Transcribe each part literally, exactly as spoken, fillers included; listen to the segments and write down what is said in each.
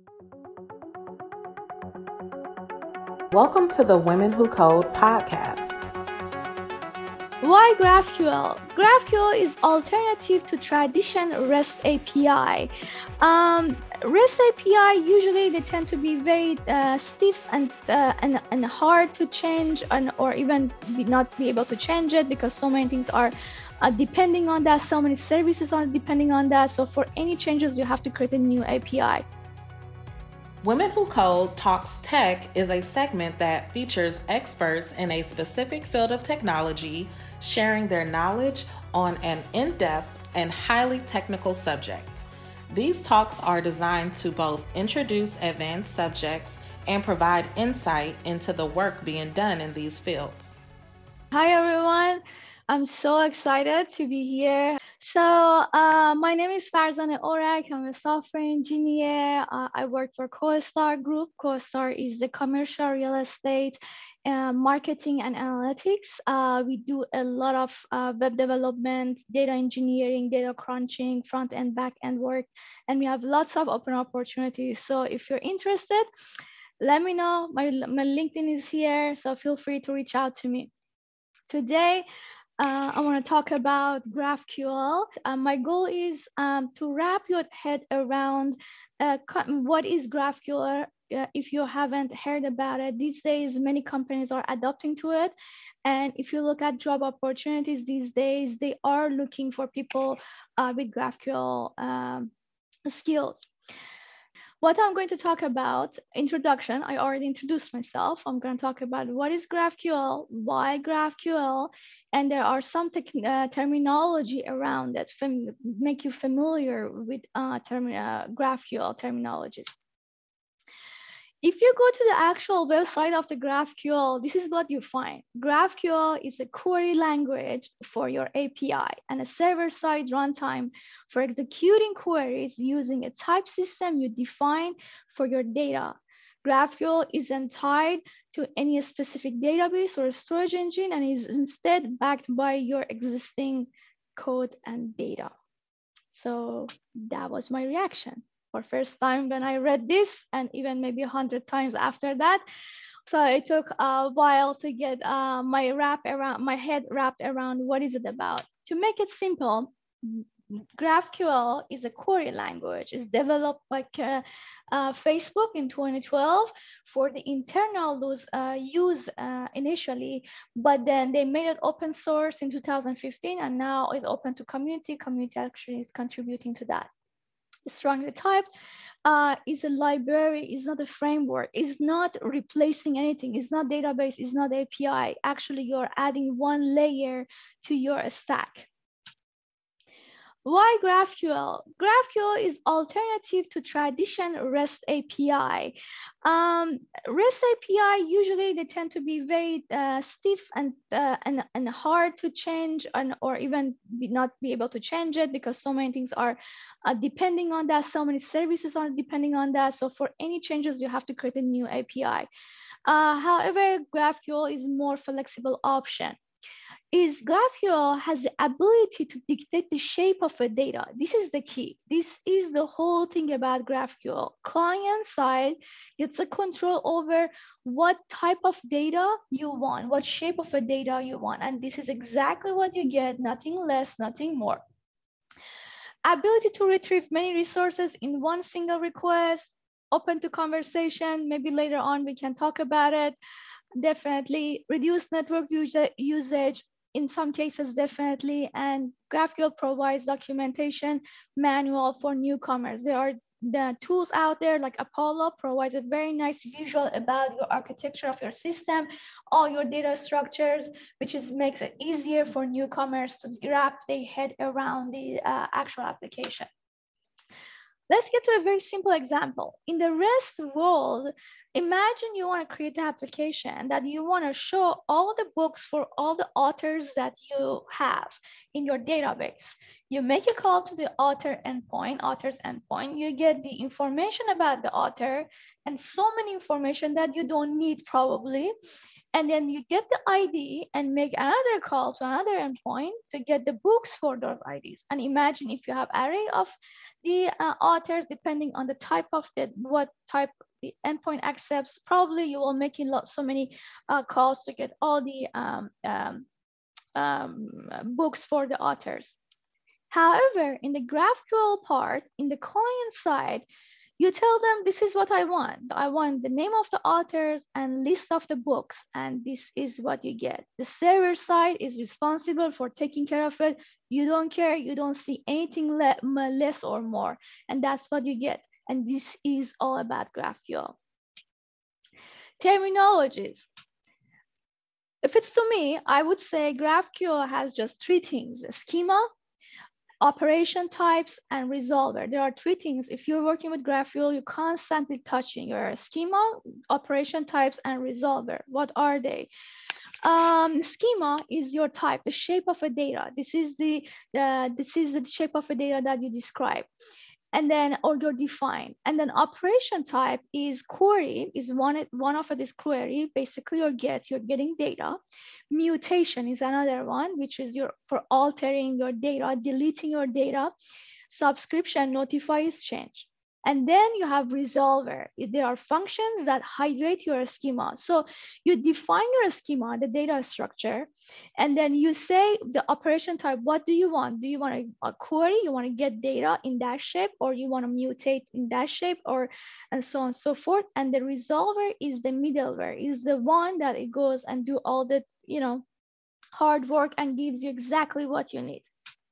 Welcome to the Women Who Code podcast. Why GraphQL? GraphQL is alternative to traditional REST A P I. Um, REST A P I usually they tend to be very uh, stiff and, uh, and and hard to change, and or even be not be able to change it because so many things are uh, depending on that. So many services are depending on that. So for any changes, you have to create a new A P I. Women Who Code Talks Tech is a segment that features experts in a specific field of technology sharing their knowledge on an in-depth and highly technical subject. These talks are designed to both introduce advanced subjects and provide insight into the work being done in these fields. Hi, everyone. I'm so excited to be here. So uh, my name is Farzaneh Orak. I'm a software engineer. Uh, I work for CoStar Group. CoStar is the commercial real estate, uh, marketing and analytics. Uh, we do a lot of uh, web development, data engineering, data crunching, front and back end work, and we have lots of open opportunities. So if you're interested, let me know. My, my LinkedIn is here, so feel free to reach out to me. Today, uh, I want to talk about GraphQL. Uh, my goal is um, to wrap your head around uh, what is GraphQL. Uh, if you haven't heard about it, these days many companies are adopting to it. And if you look at job opportunities these days, they are looking for people uh, with GraphQL um, skills. What I'm going to talk about, introduction, I already introduced myself. I'm going to talk about what is GraphQL, why GraphQL, and there are some uh, terminology around that make you familiar with uh, term uh, GraphQL terminologies. If you go to the actual website of the GraphQL, this is what you find. GraphQL is a query language for your A P I and a server-side runtime for executing queries using a type system you define for your data. GraphQL isn't tied to any specific database or storage engine and is instead backed by your existing code and data. So that was my reaction for first time when I read this, and even maybe a hundred times after that. So it took a while to get uh, my wrap around my head wrapped around what is it about. To make it simple, GraphQL is a query language. It's developed by uh, uh, Facebook in twenty twelve for the internal use, uh, use uh, initially, but then they made it open source in two thousand fifteen, and now it's open to community. Community actually is contributing to that. Strongly typed uh, is a library, is not a framework, is not replacing anything, it's not database, it's not A P I. Actually, you're adding one layer to your stack. Why GraphQL? GraphQL is alternative to traditional REST A P I. Um, REST A P I usually they tend to be very uh, stiff and, uh, and and hard to change, and or even be not be able to change it because so many things are uh, depending on that. So many services are depending on that. So for any changes, you have to create a new A P I. Uh, however, GraphQL is more flexible option. Is GraphQL has the ability to dictate the shape of a data. This is the key. This is the whole thing about GraphQL. Client side gets a control over what type of data you want, what shape of a data you want. And this is exactly what you get, nothing less, nothing more. Ability to retrieve many resources in one single request, open to conversation. Maybe later on we can talk about it. Definitely reduce network usage, in some cases, definitely. And GraphQL provides documentation manual for newcomers. There are the tools out there like Apollo provides a very nice visual about your architecture of your system, all your data structures, which is makes it easier for newcomers to wrap their head around the uh, actual application. Let's get to a very simple example. In the REST world, imagine you want to create an application that you want to show all the books for all the authors that you have in your database. You make a call to the author endpoint, author's endpoint. You get the information about the author and so many information that you don't need probably. And then you get the I D and make another call to another endpoint to get the books for those I Ds. And imagine if you have array of the uh, authors, depending on the type of the, what type the endpoint accepts, probably you will make in lot, so many uh, calls to get all the um, um, um, books for the authors. However, in the GraphQL part, in the client side, you tell them, this is what I want. I want the name of the authors and list of the books, and this is what you get. The server side is responsible for taking care of it. You don't care, you don't see anything le less or more, and that's what you get. And this is all about GraphQL. Terminologies. If it's to me, I would say GraphQL has just three things: schema, operation types, and resolver. There are three things. If you're working with GraphQL, you're constantly touching your schema, operation types, and resolver. What are they? Um, schema is your type, the shape of a data. This is the uh, this is the shape of a data that you describe, and then or you're defined. And then operation type is query, is one one of this query. Basically, you're get you're getting data. Mutation is another one, which is your for altering your data, deleting your data. Subscription notifies change. And then you have resolver. There are functions that hydrate your schema. So you define your schema, the data structure, and then you say the operation type, what do you want? Do you want a, a query? You want to get data in that shape, or you want to mutate in that shape, or and so on and so forth. And the resolver is the middleware, is the one that it goes and do all the, you know, hard work and gives you exactly what you need.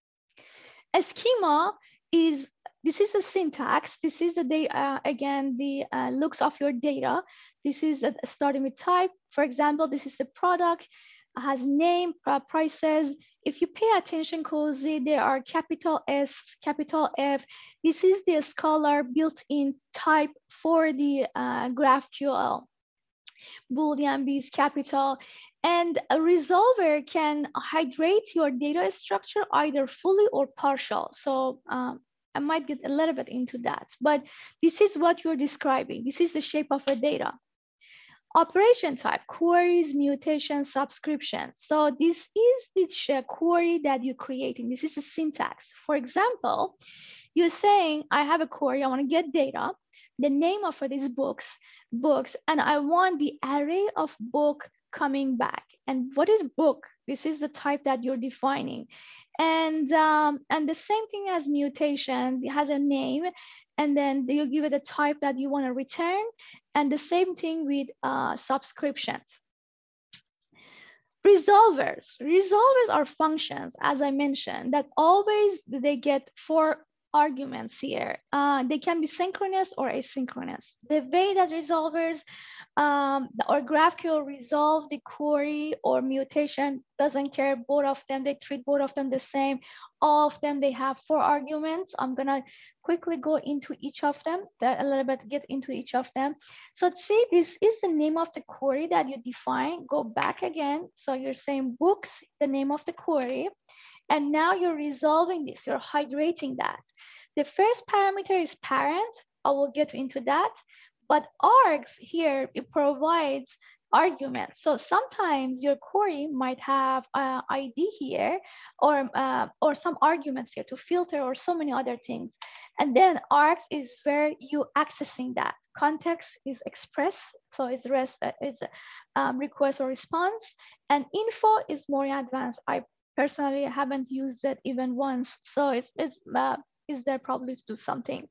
A schema is, this is the syntax. This is the data, uh, again, the uh, looks of your data. This is the, starting with type. For example, this is the product, has name, prices. If you pay attention closely, there are capital S, capital F. This is the Scholar built-in type for the uh, GraphQL. Boolean B is capital. And a resolver can hydrate your data structure either fully or partial. So um, I might get a little bit into that, but this is what you're describing. This is the shape of a data. Operation type, queries, mutations, subscriptions. So this is the query that you're creating. This is the syntax. For example, you're saying, I have a query, I want to get data, the name of these books, books, and I want the array of book coming back. And what is book? This is the type that you're defining. And, um, and the same thing as mutation, it has a name, and then you give it a type that you want to return. And the same thing with uh, subscriptions. Resolvers. Resolvers are functions, as I mentioned, that always they get four arguments here. Uh, they can be synchronous or asynchronous. The way that resolvers um, or GraphQL resolve the query or mutation doesn't care. Both of them, they treat both of them the same. All of them, they have four arguments. I'm gonna quickly go into each of them, a little bit get into each of them. So see, this is the name of the query that you define. Go back again. So you're saying books, the name of the query. And now you're resolving this, you're hydrating that. The first parameter is parent. I will get into that. But args here, it provides arguments. So sometimes your query might have an I D here, or, uh, or some arguments here to filter, or so many other things. And then args is where you accessing that. Context is express, so it's rest uh, is um, request or response. And info is more advanced. I personally haven't used it even once, so it's, it's uh, is there probably to do something.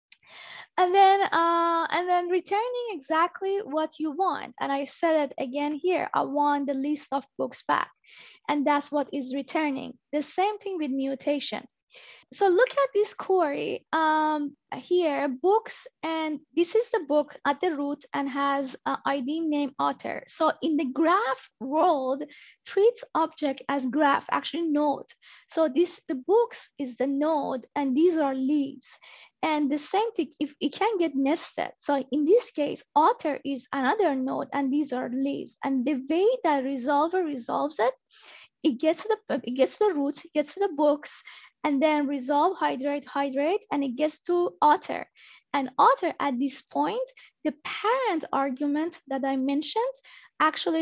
And then, uh, and then returning exactly what you want. And I said it again here, I want the list of books back. And that's what is returning. The same thing with mutation. So look at this query um, here, books, and this is the book at the root and has an I D name author. So in the graph world, treats object as graph, actually node. So this, the books is the node, and these are leaves. And the same thing, if it can get nested. So in this case, author is another node, and these are leaves. And the way that resolver resolves it, it gets to the it gets to the root, it gets to the books, and then resolve, hydrate, hydrate, and it gets to author. And author at this point, the parent argument that I mentioned, actually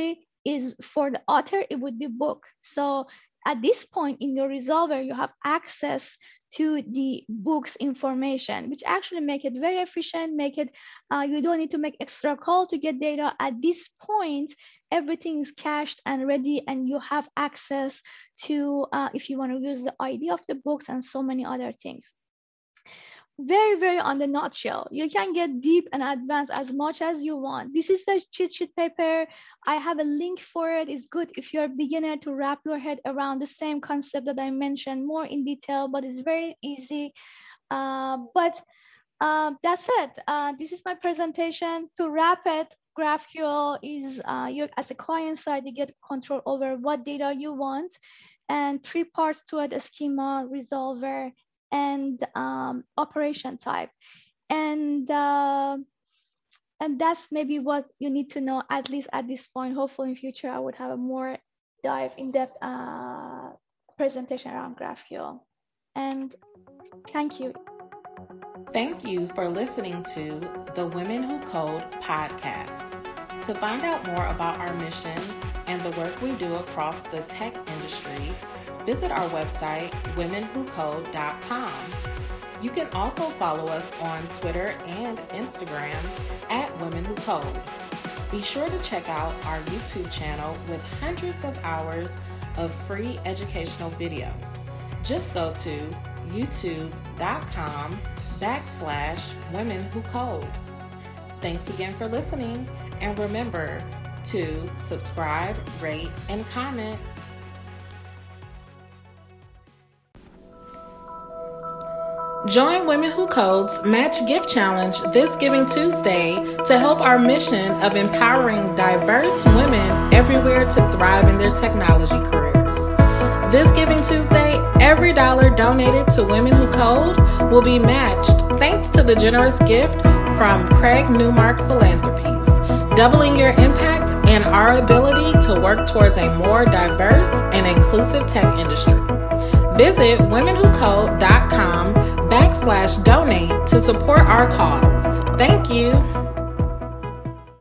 is for the author, it would be book. So at this point in your resolver, you have access to the book's information, which actually make it very efficient, make it, uh, you don't need to make extra call to get data. At this point, everything is cached and ready, and you have access to, uh, if you want to use the I D of the books and so many other things. Very, very on the nutshell. You can get deep and advanced as much as you want. This is a cheat sheet paper. I have a link for it. It's good if you're a beginner to wrap your head around the same concept that I mentioned more in detail, but it's very easy. Uh, but uh, that's it. Uh, this is my presentation. To wrap it, GraphQL is, uh, you as a client side, you get control over what data you want, and three parts to it: a schema, resolver, and um, operation type. And uh, and that's maybe what you need to know, at least at this point. Hopefully in future, I would have a more dive in-depth uh, presentation around GraphQL. And thank you. Thank you for listening to the Women Who Code podcast. To find out more about our mission and the work we do across the tech industry, visit our website, women who code dot com. You can also follow us on Twitter and Instagram at Women Who Code. Be sure to check out our YouTube channel with hundreds of hours of free educational videos. Just go to youtube.com backslash Women Who Code. Thanks again for listening, and remember to subscribe, rate, and comment. Join Women Who Code's Match Gift Challenge this Giving Tuesday to help our mission of empowering diverse women everywhere to thrive in their technology careers. This Giving Tuesday, every dollar donated to Women Who Code will be matched thanks to the generous gift from Craig Newmark Philanthropies, doubling your impact and our ability to work towards a more diverse and inclusive tech industry. Visit women who code dot com backslash donate to support our cause. Thank you.